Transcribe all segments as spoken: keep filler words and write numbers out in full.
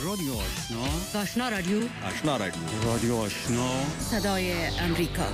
رادیو آشنا، آشنا رادیو، آشنا رادیو، رادیو آشنا، صدای امریکا.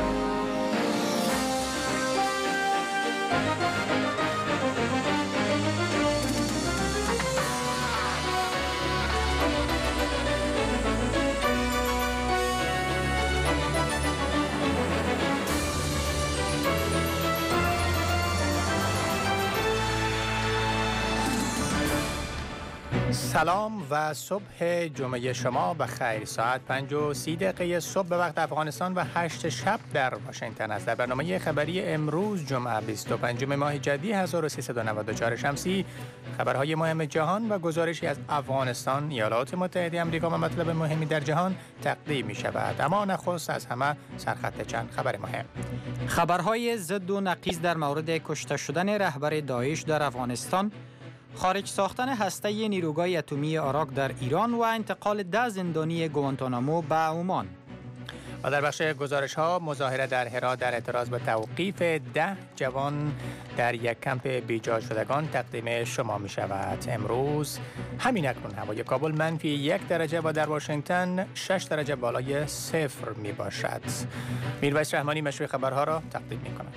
سلام و صبح جمعه شما بخیر. ساعت پنج و سی دقیقه صبح به وقت افغانستان و هشت شب در واشنگتن است. در برنامه خبری امروز جمعه بیست و پنجم ماه جدی هزار و سیصد و نود و چهار شمسی خبرهای مهم جهان و گزارشی از افغانستان، ایالات متحده آمریکا و مطلب مهمی در جهان تقدیم می شود. اما نخست از همه سرخط چند خبر مهم. خبرهای ضد و نقیض در مورد کشته شدن رهبر داعش در افغانستان، خارج ساختن هسته نیروگاه اتمی عراق در ایران و انتقال ده زندانی گوانتانامو به عمان. و در بخش گزارش ها، مظاهره در هرات در اعتراض به توقیف ده جوان در یک کمپ بیجا شدگان تقدیم شما می شود. امروز همین اکنون هوای کابل منفی یک درجه و در واشنگتن شش درجه بالای صفر می باشد. میرویس رحمانی مشروع خبرها را تقدیم می کند.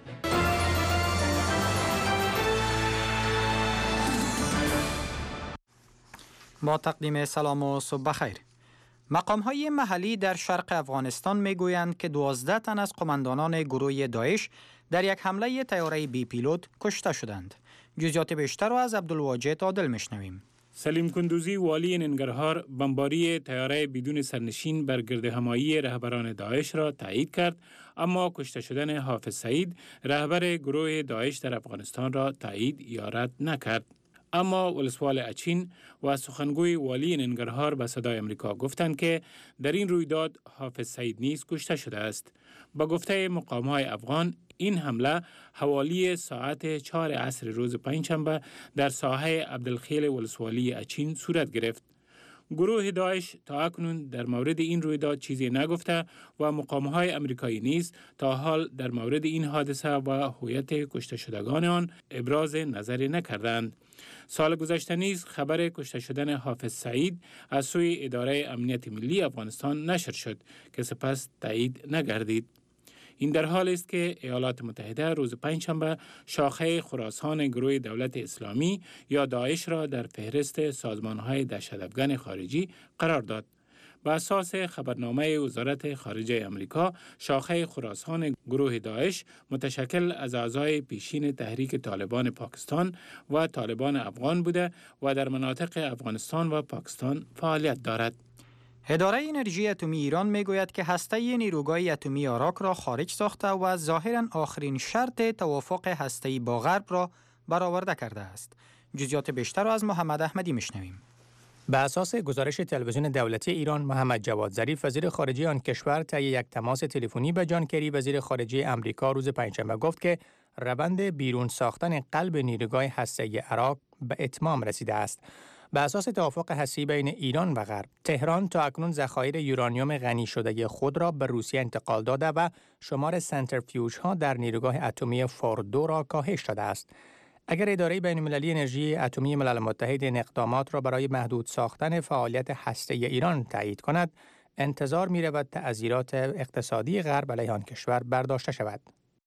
با تقدیم سلام و صبح بخیر. مقام‌های محلی در شرق افغانستان می‌گویند که دوازده تن از قماندانان گروه داعش در یک حمله طیاره بی پیلوت کشته شدند. جزئیات بیشتر را از عبدالواجد عادل می‌شنویم. سلیم کندوزی والی ننگرهار بمباری طیاره بدون سرنشین بر گردهمایی رهبران داعش را تایید کرد، اما کشته شدن حافظ سعید رهبر گروه داعش در افغانستان را تایید یا رد نکرد. اما ولسوال اچین و سخنگوی والی ننگرهار به صدای امریکا گفتند که در این رویداد حافظ سعید نیز کشته شده است. با گفته مقام‌های افغان، این حمله حوالی ساعت چهار عصر روز پنجشنبه در ساحه عبدالخیل ولسوالی اچین صورت گرفت. گروه داعش تا اکنون در مورد این رویداد چیزی نگفته و مقام‌های امریکایی نیز تا حال در مورد این حادثه و هویت کشته شدگان آن ابراز نظری نکردند. سال گذشته نیز خبر کشته شدن حافظ سعید از سوی اداره امنیت ملی افغانستان نشر شد که سپس تایید نگردید. این در حال است که ایالات متحده روز پنجشنبه شاخه خراسان گروه دولت اسلامی یا داعش را در فهرست سازمان‌های دهشت‌افکن خارجی قرار داد. بر اساس خبرنامه وزارت خارجه آمریکا، شاخه خراسان گروه داعش متشکل از اعضای پیشین تحریک طالبان پاکستان و طالبان افغان بوده و در مناطق افغانستان و پاکستان فعالیت دارد. اداره انرژی اتمی ایران میگوید که هسته نیروگاه اتمی عراق را خارج ساخته و ظاهراً آخرین شرط توافق هسته‌ای با غرب را برآورده کرده است. جزئیات بیشتر را از محمد احمدی میشنویم. به اساس گزارش تلویزیون دولتی ایران، محمد جواد ظریف وزیر خارجه آن کشور طی یک تماس تلفنی به جان کری وزیر خارجه آمریکا روز پنجشنبه گفت که روند بیرون ساختن قلب نیروگاه هسته‌ای عراق به اتمام رسیده است. به اساس توافق هسته‌ای بین ایران و غرب، تهران تا اکنون ذخایر یورانیوم غنی شده خود را به روسیه انتقال داده و شمار سنتریفیوژها در نیروگاه اتمی فوردو را کاهش داده است. اگر اداره بین‌المللی انرژی اتمی ملل متحد این اقدامات را برای محدود ساختن فعالیت هسته‌ای ایران تایید کند، انتظار می‌رود تأثیرات اقتصادی غرب علیه آن کشور برداشته شود.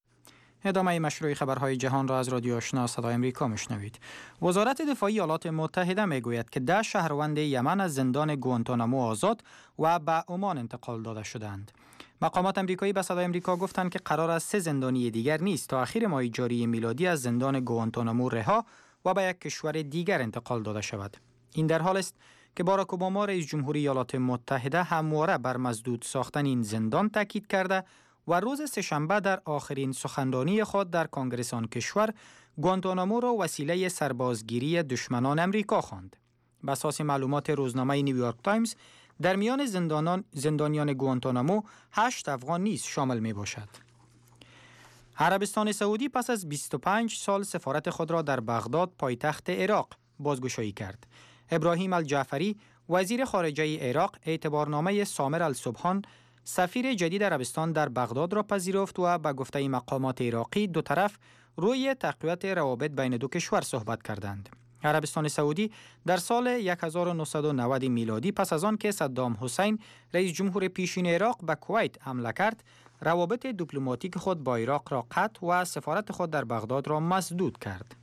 ادامه مشروع خبرهای جهان را از رادیو آشنا صدای امریکا میشنوید. وزارت دفاعی ایالات متحده میگوید که ده شهروند یمن از زندان گوانتانامو آزاد و به عمان انتقال داده شدند. مقامات امریکایی به صدای امریکا گفتند که قرار است سه زندانی دیگر نیز تا اخیر ماه جاری میلادی از زندان گوانتانامو رها و به یک کشور دیگر انتقال داده شود. این در حال است که باراک اوباما رئیس جمهوری ایالات متحده همواره بر مسدود ساختن این زندان تاکید کرده و روز سه‌شنبه در آخرین سخنرانی خود در کنگره آن کشور گوانتانامو را وسیله سربازگیری دشمنان امریکا خواند. بر اساس معلومات روزنامه نیویورک تایمز، در میان زندانان زندانیان گوانتانامو هشت افغان نیز شامل می باشد. عربستان سعودی پس از بیست و پنج سال سفارت خود را در بغداد پایتخت عراق بازگشایی کرد. ابراهیم الجعفری وزیر خارجه عراق اعتبارنامه سامر الصبحان سفیر جدید عربستان در بغداد را پذیرفت و به گفته مقامات عراقی دو طرف روی تقویت روابط بین دو کشور صحبت کردند. عربستان سعودی در سال هزار و نهصد و نود میلادی پس از آن که صدام حسین رئیس جمهور پیشین عراق به کویت حمله کرد، روابط دیپلماتیک خود با عراق را قطع و سفارت خود در بغداد را مسدود کرد.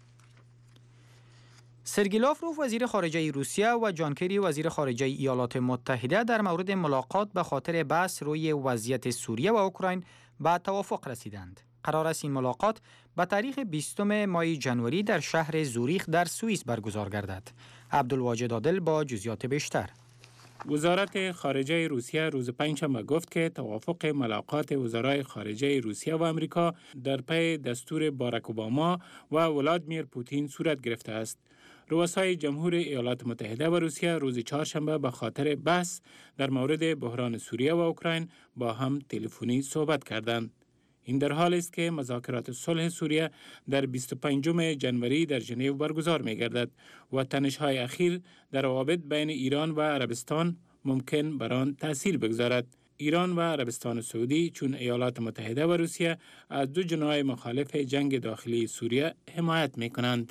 سرگئی لاوروف وزیر خارجه روسیه و جان کری وزیر خارجه ایالات متحده در مورد ملاقات به خاطر بحث روی وضعیت سوریه و اوکراین به توافق رسیدند. قرار است این ملاقات به تاریخ بیستم ماه ژانویه در شهر زوریخ در سوئیس برگزار گردد. عبدالواجد عادل با جزئیات بیشتر. وزارت خارجه روسیه روز پنجشنبه گفت که توافق ملاقات وزرای خارجه روسیه و آمریکا در پی دستور باراک اوباما و ولادیمیر پوتین صورت گرفته است. رؤسای جمهور ایالات متحده و روسیه روز چهارشنبه به خاطر بحث در مورد بحران سوریه و اوکراین با هم تلفنی صحبت کردند. این در حالی است که مذاکرات صلح سوریه در بیست و پنجم ژانویه در ژنو برگزار می گردد و تنش‌های اخیر در روابط بین ایران و عربستان ممکن بر آن تأثیر بگذارد. ایران و عربستان سعودی چون ایالات متحده و روسیه از دو جناح مخالف جنگ داخلی سوریه حمایت می کنند.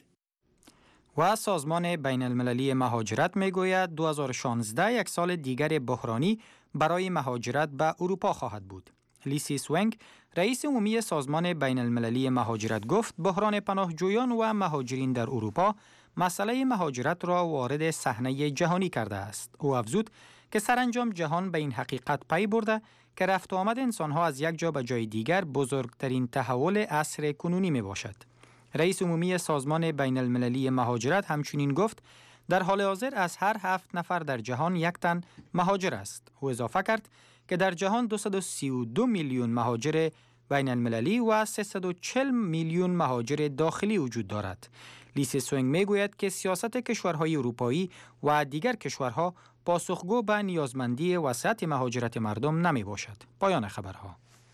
و سازمان بین المللی مهاجرت می گوید دو هزار و شانزده یک سال دیگر بحرانی برای مهاجرت به اروپا خواهد بود. لیسی سوینگ رئیس عمومی سازمان بین المللی مهاجرت گفت بحران پناهجویان و مهاجرین در اروپا مسئله مهاجرت را وارد صحنه جهانی کرده است. او افزود که سرانجام جهان به این حقیقت پی برده که رفت و آمد انسانها از یک جا به جای دیگر بزرگترین تحول عصر کنونی می باشد. رئیس عمومی سازمان بین المللی مهاجرت همچنین گفت در حال حاضر از هر هفت نفر در جهان یک تن مهاجر است. او اضافه کرد که در جهان دویست و سی و دو میلیون مهاجر بین المللی و سیصد و چهل میلیون مهاجر داخلی وجود دارد. لیسی سوینگ می گوید که سیاست کشورهای اروپایی و دیگر کشورها پاسخگو به نیازمندی وسعت مهاجرت مردم نمی باشد. پایان خبرها.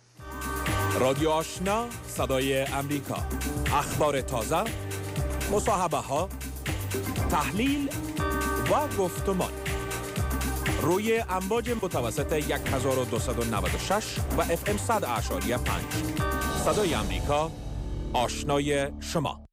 رادیو آشنا صدای امریکا، اخبار تازه، مصاحبه ها، تحلیل و گفتمان روی امواج متوسط هزار و دویست و نود و شش و اف ام صد اشاری پنج. صدای امریکا، آشنای شما.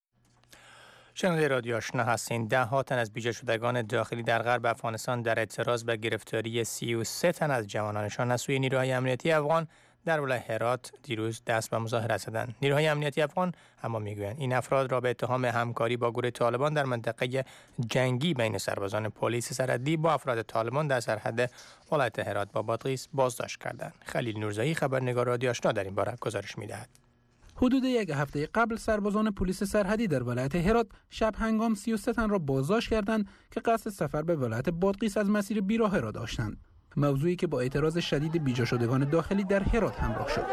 شنونده رادیو آشنا هستین. ده ها تن از بیجا شدگان داخلی در غرب افغانستان در اعتراض به گرفتاری سی و سه تن از جوانانشان از سوی نیروهای امنیتی افغان در ولایت هرات دیروز دست به مظاهره زدند. نیروهای امنیتی افغان اما میگویند این افراد را به اتهام همکاری با گروه طالبان در منطقه جنگی بین سربازان پلیس سرحدی با افراد طالبان در سرحد ولایت هرات با بادغیس بازداشت کردند. خلیل نورزایی خبرنگار رادیو آشنا در این باره گزارش می‌دهد. حدود یک هفته قبل سربازان پلیس سرحدی در ولایت هرات شب هنگام سی و سه تن را بازداشت کردند که قصد سفر به ولایت بادغیس از مسیر بیراه را داشتند. موضوعی که با اعتراض شدید بیجا شدگان داخلی در هرات همراه شد.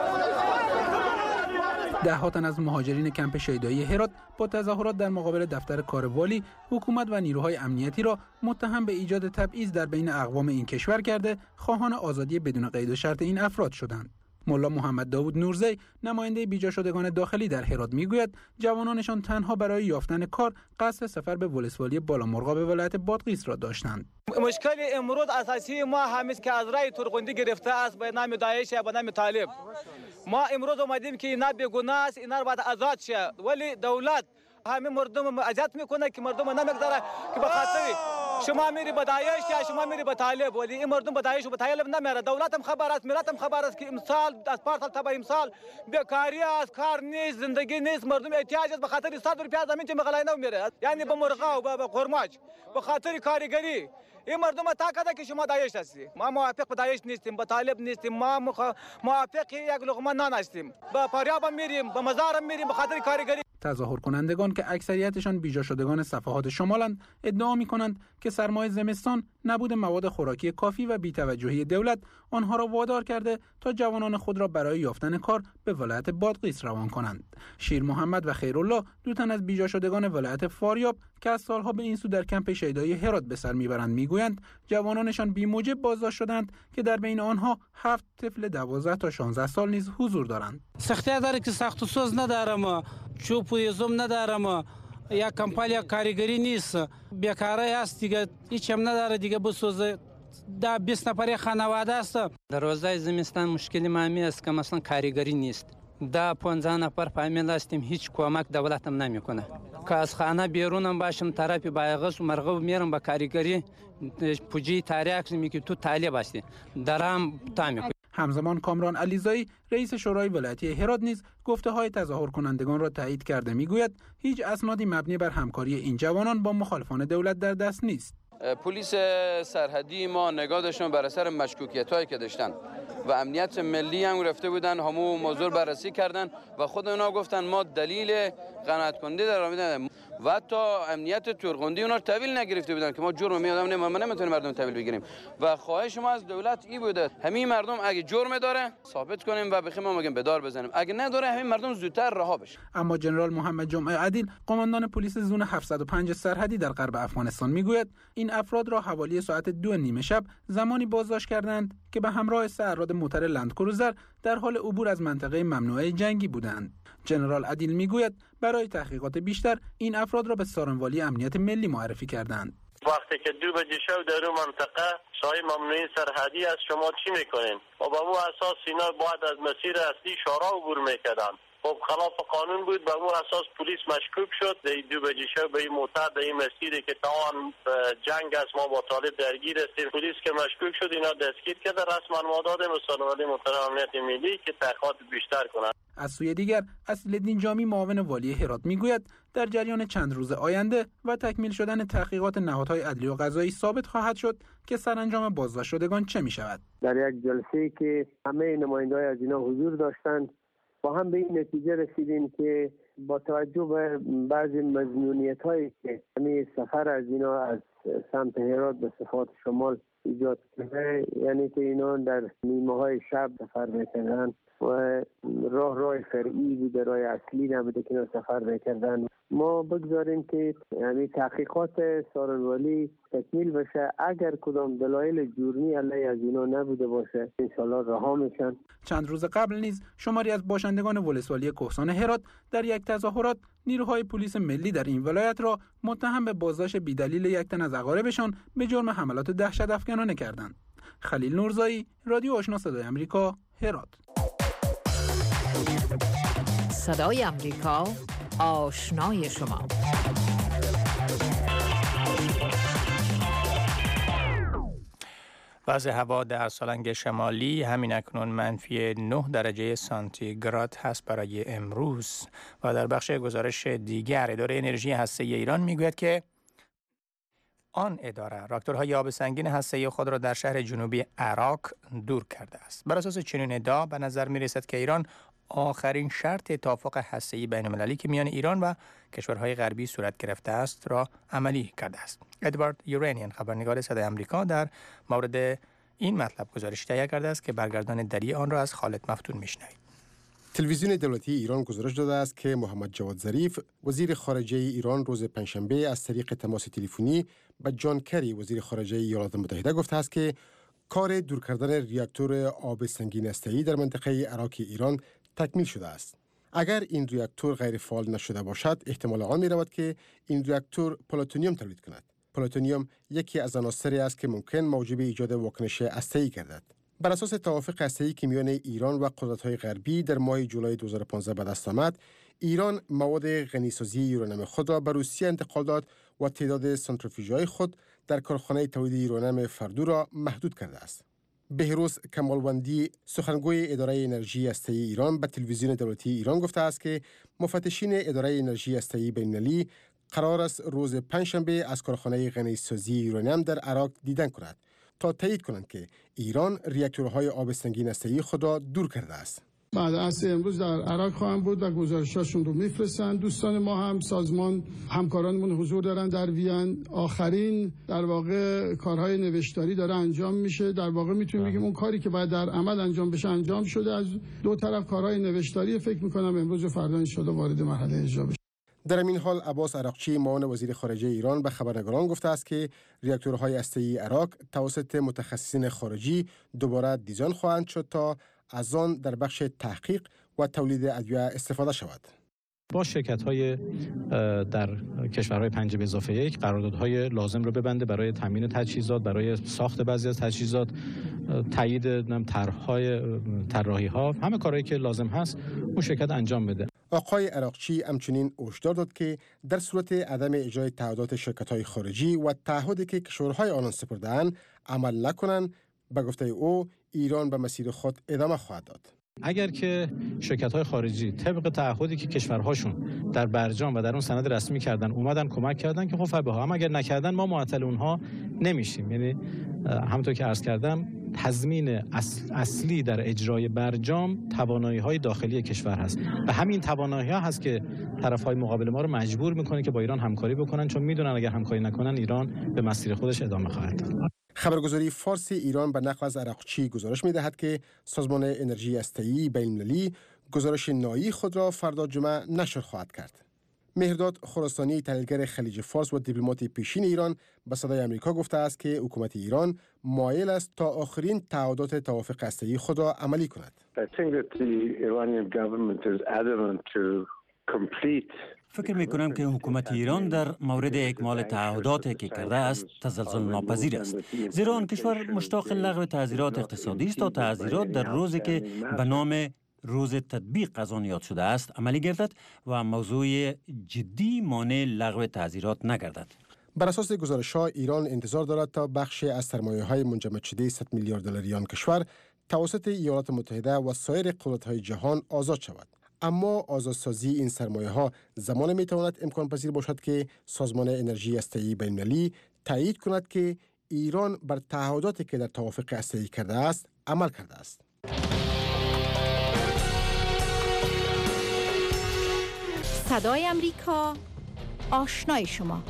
ده ها تن از مهاجرین کمپ شیدایی هرات با تظاهرات در مقابل دفتر کار والی، حکومت و نیروهای امنیتی را متهم به ایجاد تبعیض در بین اقوام این کشور کرده خواهان آزادی بدون قید و شرط این افراد شدند. ملا محمد داوود نورزی نماینده بیجا شدگان داخلی در هرات میگوید جوانانشان تنها برای یافتن کار قصد سفر به ولسوالی بالامرغاب به ولایت بادغیس را داشتند. مشکل امروز اساسی ما همیست که از رای ترغندی گرفته است به نام داعش یا به نام طالب. ما امروز اومدیم که اینا بیگناه است، اینا باید آزاد شه، ولی دولت همه مردم اذیت میکنه که مردم نمیگذاره که به خاطر شما میری به داعش یا شما میری به طالب، ولی این مردم به داعش و به طالب نمیره. دولت هم خبر است، ملت هم خبر است که امسال از پارسال تا به امسال بیکاری است، کار نیست، زندگی نیست، مردم احتیاج است. به خاطر صد روپیه زمین چه مغلای نمیره، یعنی به مرغا و به قرماج به خاطر کارگری این مردم تا کده که شما داعش هستی. ما موافق به داعش نیستیم، به طالب نیستیم، ما موافق یک لقمه نان هستیم. به پریاب میریم، به مزار میریم به خاطر کارگری. تظاهر کنندگان که اکثریتشان بیجا شدگان صفحات شمالند ادعا می‌کنند که سرمای زمستان، نبود مواد خوراکی کافی و بی‌توجهی دولت آنها را وادار کرده تا جوانان خود را برای یافتن کار به ولایت بادغیس روان کنند. شیر محمد و خیرالله دو تن از بیجا شدگان ولایت فاریاب که از سالها به این سو در کمپ شیدایی هرات به سر میبرند میگویند جوانانشان بی‌موجب بازداشت شدند که در بین آنها هفت طفل دوازده تا شانزده سال نیز حضور دارند. سختی داره که سخت و سوز ندارم، چوب و یزم ندارم، یا کمپالیا کارگری نیست، بیکاری است دیگه، هیچ هم نداره دیگه بسوزه. ده بیست نفری خانواده است. در روزهای زمستان مشکلی ما می است که مثلا کارگری نیست. ده پانزده نفر فامیل هستیم، هیچ کمک دولت هم نمیکنه. که از خانه بیرونم باشم طرف بایغس و مرغوب میرم به کاریگری پوجی تاریخ میگه تو طالب هستی درام تامی. همزمان کامران علیزایی رئیس شورای ولایتی هرات نیز گفته های تظاهر کنندگان را تایید کرده. میگوید هیچ اسنادی مبنی بر همکاری این جوانان با مخالفان دولت در دست نیست. پلیس سرحدی ما نگاه داشتن بر اثر مشکوکیت هایی که داشتن و امنیت ملی هم رفته بودن، همو موضوع بررسی کردن و خود اونا گفتن ما دلیل قناعت کننده در آمدن و حتی امنیت تورغندی اونا تحویل نگرفته بودن که ما جرم می آدم ما نمیتونیم مردم تحویل بگیریم و خواهش ما از دولت ای بوده همین مردم اگه جرم داره ثابت کنیم و بخیم ما میگیم به دار بزنیم، اگه نداره همین مردم زودتر رها بشه. اما جنرال محمد جمعه عدیل قماندان پلیس زون هفتصد و پنج سرحدی در غرب افغانستان میگوید این افراد را حوالی ساعت دو نیمه شب زمانی بازداشت کردند که به همراه سه افراد موتر لندکروزر در حال عبور از منطقه ممنوعه جنگی بودند. جنرال عدیل میگوید برای تحقیقات بیشتر این افراد را به سارنوالی امنیت ملی معرفی کردند. وقتی که دو بجه شب در اون منطقه سای ممنوعه سرحدی است شما چی میکنین؟ و با اون اساس اینا باید از مسیر اصلی شورا عبور میکردن. خب خلاف قانون بود، به اون اساس پلیس مشکوک شد در دو بجه شب به این موتر در این مسیری که تمام جنگ است ما با طالب درگیر هستیم. پلیس که مشکوک شد اینا دستگیر کرده، رسما ما دادیم به سارنوالی محترم امنیت ملی که تحقیقات بیشتر کنند. از سوی دیگر اصیل‌الدین جامی معاون والی هرات میگوید در جریان چند روز آینده و تکمیل شدن تحقیقات نهادهای عدلی و قضایی ثابت خواهد شد که سرانجام بازداشت شدگان چه می شود. در یک جلسه‌ای که همه نماینده‌های از اینا حضور داشتند با هم به این نتیجه رسیدیم که با توجه به بعضی مظنونیت‌هایی که همین سفر از اینا از سمت هرات به صفات شمال ایجاد کرده، یعنی که اینا در نیمه‌های شب سفر می‌کردن و راه راه فرعی بوده، راه اصلی نبوده که اینا سفر می‌کردن. ما بگذاریم که یعنی تحقیقات سارنوالی تکمیل بشه، اگر کدام دلایل جرمی علیه از اینا نبوده باشه انشالله رها میشن. چند روز قبل نیز شماری از باشندگان ولسوالی کهسان هرات در یک تظاهرات نیروهای پلیس ملی در این ولایت را متهم به بازداشت بی‌دلیل یک تن از اقاربشان به جرم حملات دهشت افکنانه کردند. خلیل نورزایی، رادیو آشنا صدای آمریکا، هرات. صدای آمریکا، آشنای شما. وضع هوا در سالنگ شمالی همین اکنون منفی نه درجه سانتیگراد هست برای امروز. و در بخش گزارش دیگر اداره انرژی هسته‌ای ایران میگوید که آن اداره راکتورهای آب سنگین هسته‌ای خود را در شهر جنوبی عراق دور کرده است. بر اساس چنین ادعا به نظر می‌رسد که ایران آخرین شرط توافق هسته‌ای بین‌المللی که میان ایران و کشورهای غربی صورت گرفته است را عملی کرده است. ادوارد یورانیان خبرنگار صدای آمریکا در مورد این مطلب گزارش تهیه کرده است که برگردان دری آن را از خالد مفتون میشنوید. تلویزیون دولتی ایران گزارش داده است که محمد جواد ظریف وزیر خارجه ایران روز پنجشنبه از طریق تماس تلفنی به جان کری وزیر خارجه ایالات متحده گفته است که کار دور کردن ریاکتور آب سنگین هسته‌ای در منطقه عراق ایران تکمیل شده است. اگر این ریاکتور غیر فعال نشده باشد، احتمال آن می رود که این ریاکتور پلوتونیوم تولید کند. پلوتونیوم یکی از عناصری است که ممکن موجب ایجاد واکنش هسته‌ای گردد. بر اساس توافق هسته‌ای که میان ایران و قدرت‌های غربی در ماه جولای دو هزار و پانزده به دست آمد، ایران مواد غنیسازی یورانیم خود را به روسیه انتقال داد و تعداد سانتریفیوژهای خود در کارخانه تولید یورانیم فردو را محدود کرده است. بهروز کمالوندی سخنگوی اداره انرژی هسته‌ای ایران به تلویزیون دولتی ایران گفته است که مفتشین اداره انرژی هسته‌ای بین‌المللی قرار است روز پنجشنبه از کارخانه غنیسازی یورانیم در عراق دیدن کند تا تایید کنند که ایران ریاکتورهای آب سنگین هسته‌ای خود را دور کرده است. بعد از امروز در عراق خواهم بود و گزارشاشون رو میفرستن. دوستان ما هم سازمان همکارانمون حضور دارن در وین. آخرین در واقع کارهای نوشتاری داره انجام میشه. در واقع میتونیم بگیم اون کاری که باید در عمل انجام بشه انجام شده. از دو طرف کارهای نوشتاری فکر میکنم امروز و فردا ان شاءالله وارد مرحله اجرا بشه. در این حال عباس عراقچی معاون وزیر خارجه ایران به خبرنگاران گفته است که ریاکتورهای هسته‌ای عراق توسط متخصصین خارجی دوباره دیزاین خواهند شد تا از آن در بخش تحقیق و تولید ادویه استفاده شود. با شرکت‌های در کشورهای پنج به اضافه یک قراردادهای لازم رو ببنده برای تامین تجهیزات، برای ساخت بعضی از تجهیزات، تایید طرح‌های طراحی‌ها، همه کارهایی که لازم هست اون شرکت انجام بده. آقای عراقچی همچنین هشدار داد که در صورت عدم اجرای تعهدات شرکت‌های خارجی و تعهدی که کشورهای آنان سپرده‌اند عمل نکنند، به گفته او ایران به مسیر خود ادامه خواهد داد. اگر که شرکت‌های خارجی طبق تعهدی که کشورهاشون در برجام و در اون سند رسمی کردن اومدن کمک کردن که خب فبها، اما اگر نکردن ما معطل اونها نمیشیم. یعنی همونطور که عرض کردم تضمین اصل، اصلی در اجرای برجام توانایی‌های داخلی کشور هست و همین توانایی‌ها هست که طرف‌های مقابل ما رو مجبور می‌کنه که با ایران همکاری بکنن، چون میدونن اگر همکاری نکنن ایران به مسیر خودش ادامه خواهد داد. خبرگزاری فارسی ایران به نقل از عراقچی گزارش می‌دهد که سازمان انرژی هسته‌ای بین‌المللی گزارش نهایی خود را فردا جمعه نشر خواهد کرد. مهرداد خراسانی، تحلیلگر خلیج فارس و دیپلمات پیشین ایران به صدای آمریکا گفته است که حکومت ایران مایل است تا آخرین تعهدات توافق هسته‌ای خود را عملی کند. فکر می کنم که حکومت ایران در مورد اکمال تعهداتی که کرده است تزلزل ناپذیر است، زیرا آن کشور مشتاق لغو تعزیرات اقتصادی است تا تعزیرات در روزی که به نام روز تطبیق از آن یاد شده است عملی گردد و موضوع جدی مانع لغو تعزیرات نگردد. بر اساس گزارش‌ها ایران انتظار دارد تا بخشی از سرمایه‌های منجمد شده صد میلیارد دلاری آن کشور توسط ایالات متحده و سایر قدرت‌های جهان آزاد شود. اما آزادسازی این سرمایه‌ها زمان می‌تواند امکان پذیر باشد که سازمان انرژی هسته‌ای بین‌المللی تایید کند که ایران بر تعهداتی که در توافق هسته‌ای کرده است عمل کرده است. صدای امریکا، آشنای شما.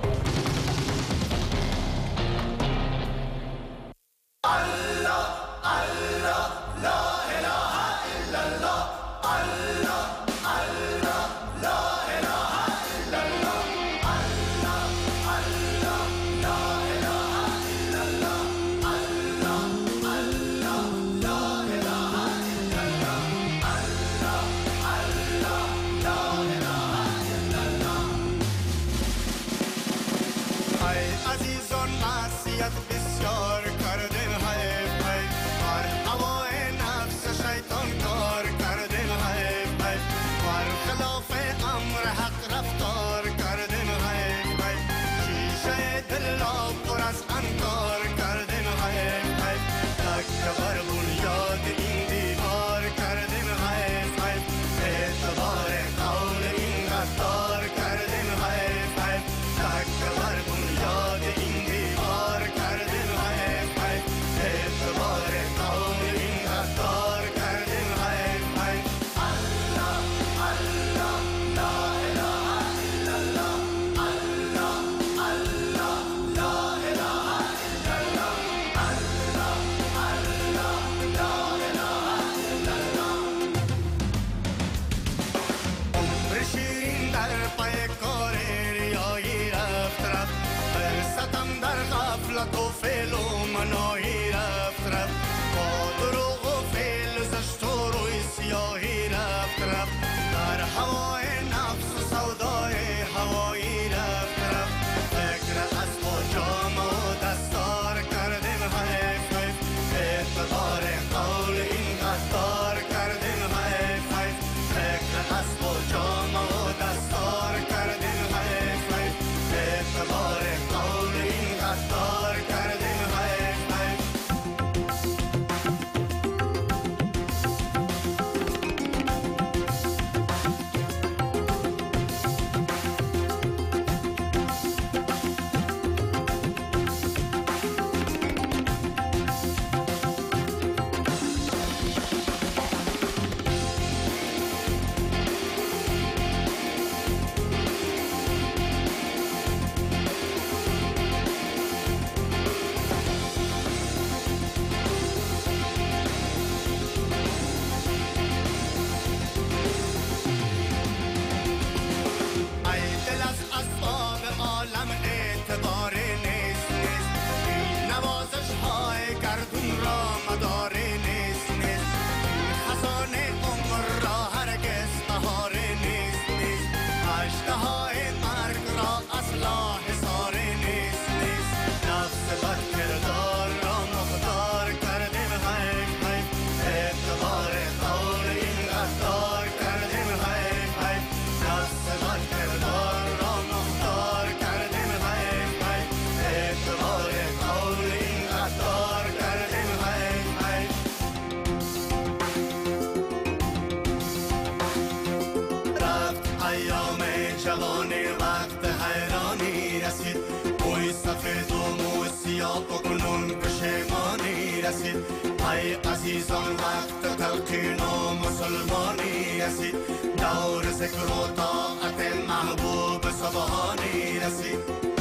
الله الله لا اله الا الله الله الله لا اله الا الله الله الله لا اله الا الله الله الله لا اله الا الله الله الله لا اله الا الله. ای عزیزان معصیت بسیار کردن های پای بر هوای نفس شیطان کار کردن های پای بر خلاف امر حق رفتار کردن های پای شیشه دل را پر از انکار کردن های پای تک بر بنیاد این دیوار کردن های پای اعتبار قول این رفتار کردن های پای تک بر بنیاد این دیوار کردن های پای اعتبار قول این رفتار کردن های پای الله الله لا اله الا الله الله الله لا اله الا الله الله الله لا اله الا الله. عمر شیرین در پای کار ریایی رفت رفت، فرصتم در غفلت و فعل و منایی رفت رفت، با دروغ و فعل زشت و روی سیاهی رفت رفت، در هوای نفس و سودای هوایی رفت رفت، فکر از با جام و دستار کردن حیف حیف، اعتبار قول این غدار کردن حیف حیف، فکر از با جام و دستار کردن حیف حیف، اعتبار قول این غدار کردن حیف حیف. یا بکنون پشیمانی رسید ای عزیزان وقت تلقین و مسلمانی رسید دور ذکر و طاعت محبوب سبحانی رسید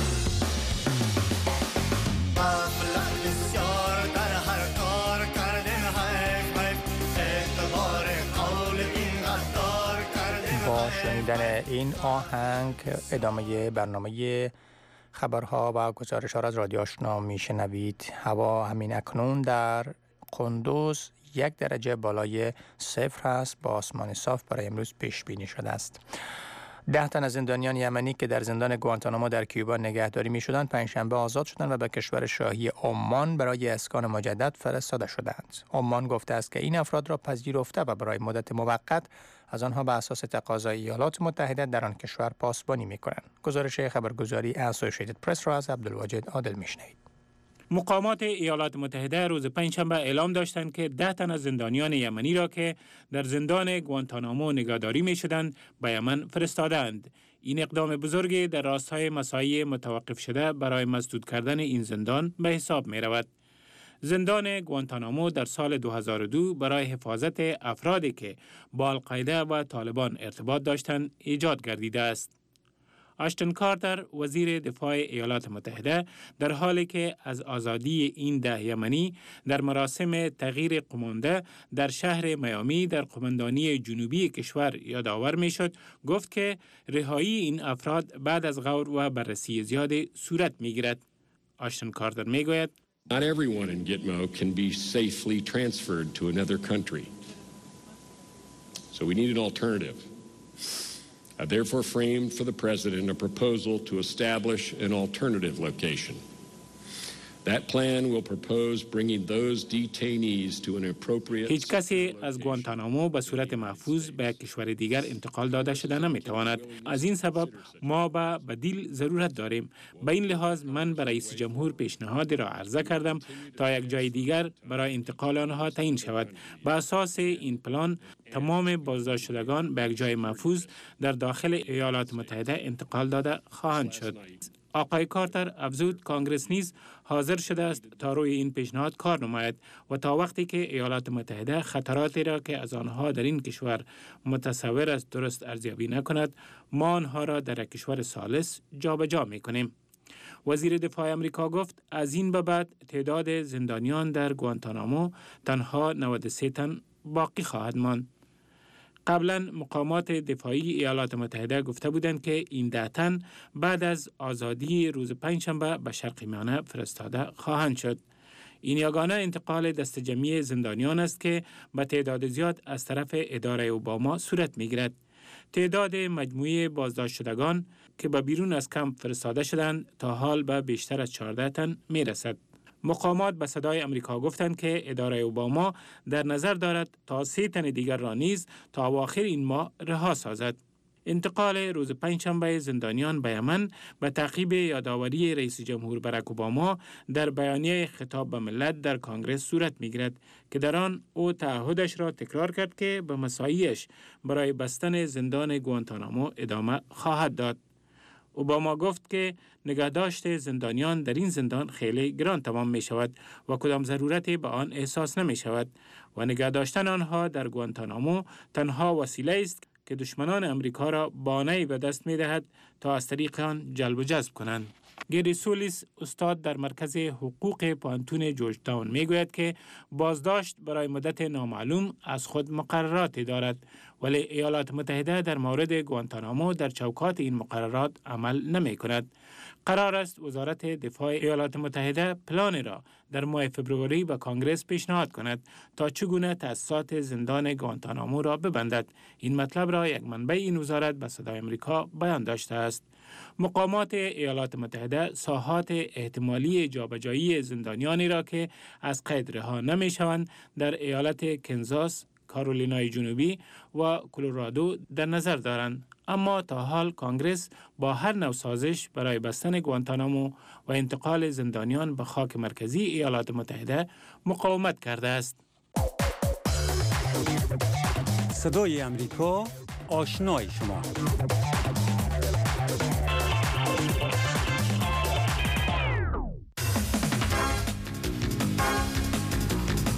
مبلغ بسیار در هر کار کردن حیف حیف اعتبار قول این غدار کردن با شنیدن این آهنگ ادامه برنامه خبرها و گزارش ها را از رادیو آشنا میشنوید. هوا همین اکنون در قندوز یک درجه بالای صفر است با آسمان صاف برای امروز پیش بینی شده است. ده تن از زندانیان یمنی که در زندان گوانتانامو در کیوبا نگهداری می شدند پنجشنبه آزاد شدند و به کشور شاهی عمان برای اسکان مجدد فرستاده شدند. عمان گفته است که این افراد را پذیرفته و برای مدت موقت از آنها به اساس تقاضای ایالات متحده در آن کشور پاسبانی می کنند. گزارش خبرگزاری اسوسییتد پرس را از عبدالواجد عادل می شنوید. مقامات ایالات متحده روز پنجشنبه اعلام داشتند که ده تن از زندانیان یمنی را که در زندان گوانتانامو نگهداری می شدند به یمن فرستادند. این اقدام بزرگی در راستای مساعی متوقف شده برای مسدود کردن این زندان به حساب می رود. زندان گوانتانامو در سال دو هزار و دو برای حفاظت افرادی که با القاعده و طالبان ارتباط داشتند ایجاد گردیده است. آشتن کارتر وزیر دفاع ایالات متحده در حالی که از آزادی این ده یمنی در مراسم تغییر قمانده در شهر میامی در قماندانی جنوبی کشور یادآور می شد، گفت که رهایی این افراد بعد از غور و بررسی زیاد صورت می گیرد. آشتن کارتر می گوید Not everyone in Gitmo can be safely transferred to another country. So we need an alternative. I therefore framed for the President a proposal to establish an alternative location. That plan will propose bringing those detainees to an appropriate... هیچ کسی از گوانتانامو به صورت محفوظ به یک کشور دیگر انتقال داده شده نمیتواند. از این سبب ما به بدیل ضرورت داریم. به این لحاظ من به رئیس جمهور پیشنهادی را عرضه کردم تا یک جای دیگر برای انتقال آنها تعیین شود. به اساس این پلان تمام بازداشت شدگان به یک جای محفوظ در داخل ایالات متحده انتقال داده خواهند شد. آقای کارتر افزود کانگرس نیز حاضر شده است تا روی این پیشنهاد کار نماید و تا وقتی که ایالات متحده خطراتی را که از آنها در این کشور متصور است درست ارزیابی نکند، ما آنها را در کشور ثالث جابجا می‌کنیم. وزیر دفاع آمریکا گفت از این به بعد تعداد زندانیان در گوانتانامو تنها نود و سه تن باقی خواهد ماند. قبلا مقامات دفاعی ایالات متحده گفته بودند که این ده تن بعد از آزادی روز پنجشنبه به شرق میانه فرستاده خواهند شد. این یگانه انتقال دست جمعی زندانیان است که به تعداد زیاد از طرف اداره اوباما صورت می‌گیرد. تعداد مجموعی بازداشت شدگان که به بیرون از کمپ فرستاده شدند تا حال به بیشتر از چهارده تن می‌رسد. مقامات به صدای آمریکا گفتند که اداره اوباما در نظر دارد تا سه تن دیگر را نیز تا اواخر این ماه رها سازد. انتقال روز پنجشنبه زندانیان به یمن به تعقیب یادآوری رئیس جمهور باراک اوباما در بیانیه خطاب به ملت در کنگره صورت می‌گیرد که در آن او تعهدش را تکرار کرد که به مساعیش برای بستن زندان گوانتانامو ادامه خواهد داد. اوباما گفت که نگهداشت زندانیان در این زندان خیلی گران تمام می شود و کدام ضرورتی به آن احساس نمی شود و نگهداشتن آنها در گوانتانامو تنها وسیله است که دشمنان امریکا را بانه‌ای به دست می دهد تا از طریق آن جلب و جذب کنند. گری سولیس استاد در مرکز حقوق پانتون جورج تاون می گوید که بازداشت برای مدت نامعلوم از خود مقرراتی دارد، ولی ایالات متحده در مورد گوانتانامو در چوکات این مقررات عمل نمی کند. قرار است وزارت دفاع ایالات متحده پلان را در ماه فبروری به کانگرس پیشنهاد کند تا چگونه تأسیسات زندان گوانتانامو را ببندد. این مطلب را یک منبع این وزارت به صدای آمریکا بیان داشته است. مقامات ایالات متحده ساحات احتمالی جابجایی زندانیانی را که از قید رها نمی‌شوند در ایالت کنزاس، کارولینای جنوبی و کلرادو در نظر دارند. اما تا حال کانگرس با هر نوع سازش برای بستن گوانتانامو و انتقال زندانیان به خاک مرکزی ایالات متحده مقاومت کرده است. صدای امریکا، آشنای شما.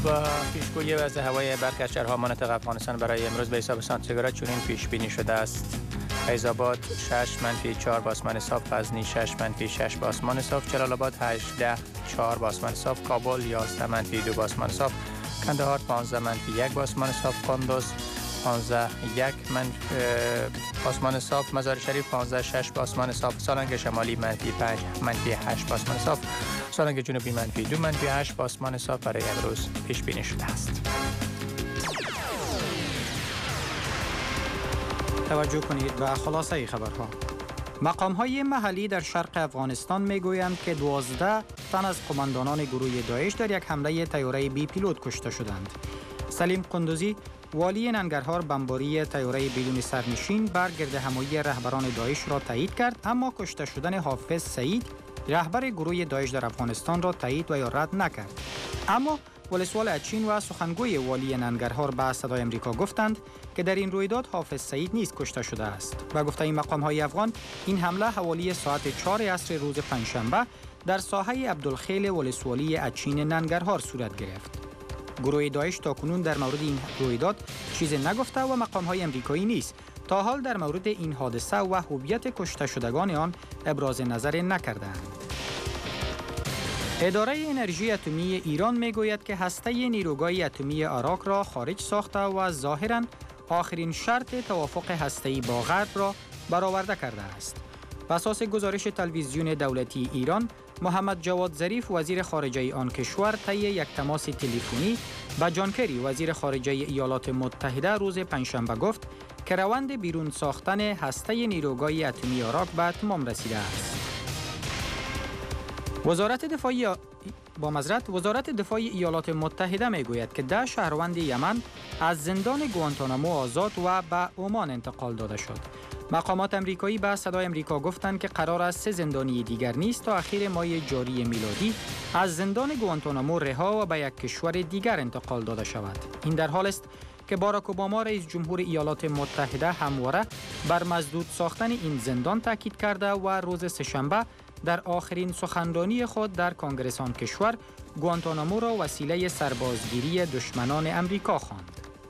و پیشگویی وضع هوای برخی از شهرها مناطق افغانستان برای امروز به حساب سانتیگراد چنین پیش بینی شده است: فیض‌آباد شش منفی چهار با آسمان صاف، غزنی شش منفی شش با آسمان صاف، جلال آباد هجده چهار با آسمان صاف، کابل یازده منفی دو با آسمان صاف، کندهار پانزده منفی یک با آسمان صاف، کندوز پانزده یک منفی آسمان صاف، مزار شریف پانزده شش با آسمان صاف، سالنگ شمالی منفی پنج منفی هشت با آسمان صاف، سالنگ جنوبی منفی دو منفی هشت با آسمان صاف برای امروز پیش بینی شده است. توجه کنید و خلاصه خبرها. مقام‌های محلی در شرق افغانستان می‌گویند که دوازده تن از قماندانان گروه داعش در یک حمله طیاره بی پیلوت کشته شدند. سلیم قندوزی والی ننگرهار بمباری طیاره بدون سرنشین بر گردهمایی رهبران داعش را تایید کرد، اما کشته شدن حافظ سعید رهبر گروه داعش در افغانستان را تایید و یا رد نکرد. اما ولسوال اچین و سخنگوی والی ننگرهار به صدای امریکا گفتند که در این رویداد حافظ سعید نیز کشته شده است. و گفته این مقام‌های افغان این حمله حوالی ساعت چهار عصر روز پنجشنبه در ساحه عبدالخیل ولسوالی اچین ننگرهار صورت گرفت. گروه داعش تاکنون در مورد این رویداد چیزی نگفته و مقام‌های امریکایی نیز تا حال در مورد این حادثه و هویت کشته شدگان آن ابراز نظر نکردند. اداره انرژی اتمی ایران میگوید که هسته نیروگاه اتمی عراق را خارج ساخته و ظاهراً آخرین شرط توافق هسته‌ای با غرب را برآورده کرده است. بر اساس گزارش تلویزیون دولتی ایران، محمد جواد ظریف وزیر خارجه آن کشور طی یک تماس تلفنی با جان کری وزیر خارجه ایالات متحده روز پنجشنبه گفت که روند بیرون ساختن هسته نیروگاه اتمی عراق به اتمام رسیده است. وزارت دفاع با معذرت وزارت دفاع ایالات متحده میگوید که ده شهروند یمن از زندان گوانتانامو آزاد و به عمان انتقال داده شد. مقامات امریکایی به صدای امریکا گفتند که قرار است سه زندانی دیگر نیز تا اخیر ماه جاری میلادی از زندان گوانتانامو رها و به یک کشور دیگر انتقال داده شود. این در حال است که باراک اوباما رئیس جمهور ایالات متحده همواره بر مسدود ساختن این زندان تاکید کرده و روز سه‌شنبه در آخرین سخنرانی خود در کنگره آن کشور گوانتانامو را وسیله سربازگیری دشمنان امریکا خواند.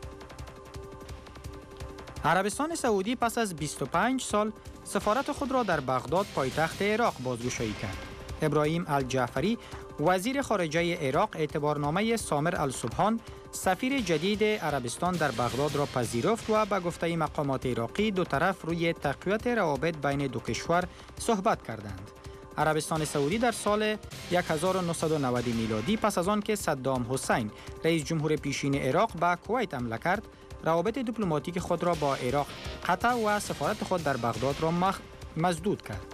عربستان سعودی پس از بیست و پنج سال سفارت خود را در بغداد پایتخت عراق بازگشایی کرد. ابراهیم الجعفری وزیر خارجه عراق اعتبارنامه سامر السبحان سفیر جدید عربستان در بغداد را پذیرفت و به گفته مقامات عراقی دو طرف روی تقویت روابط بین دو کشور صحبت کردند. عربستان سعودی در سال هزار و نهصد و نود میلادی پس از آن که صدام حسین رئیس جمهور پیشین عراق به کویت حمله کرد، روابط دیپلماتیک خود را با عراق قطع و سفارت خود در بغداد را مخ... مسدود کرد.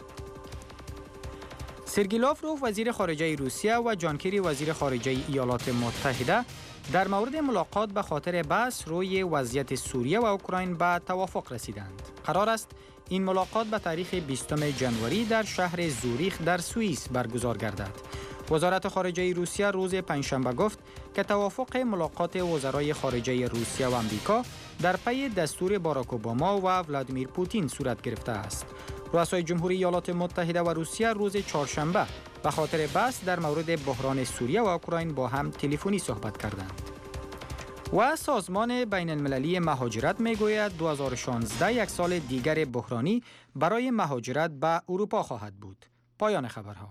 سرگئی لاوروف وزیر خارجه روسیه و جان کری وزیر خارجه ایالات متحده در مورد ملاقات به خاطر بحث روی وضعیت سوریه و اوکراین به توافق رسیدند. قرار است این ملاقات به تاریخ بیستم ژانویه در شهر زوریخ در سوئیس برگزار گردد. وزارت خارجه روسیه روز پنجشنبه گفت که توافق ملاقات وزرای خارجه روسیه و آمریکا در پی دستور باراک اوباما و ولادیمیر پوتین صورت گرفته است. رؤسای جمهوری ایالات متحده و روسیه روز چهارشنبه به خاطر بحث در مورد بحران سوریه و اوکراین با هم تلفنی صحبت کردند. و سازمان بین المللی مهاجرت میگوید دو هزار و شانزده یک سال دیگر بحرانی برای مهاجرت به اروپا خواهد بود. پایان خبرها.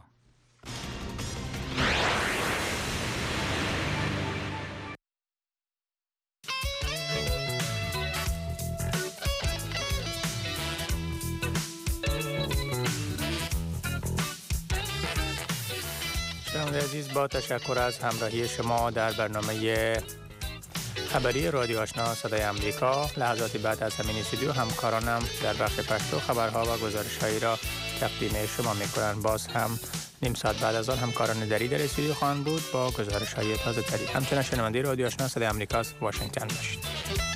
شنوندگان عزیز، با تشکر از همراهی شما در برنامه خبری رادیو آشنا صدای امریکا. لحظاتی بعد از همین استودیو همکارانم در بخش پشتو خبرها و گزارش‌هایی را تقدیم شما می‌کنند. باز هم نیم ساعت بعد از آن همکاران دری در استودیو خواهند بود با گزارش‌های تازه‌تری. همچنین شنونده رادیو آشنا صدای امریکا واشنگتن باشید.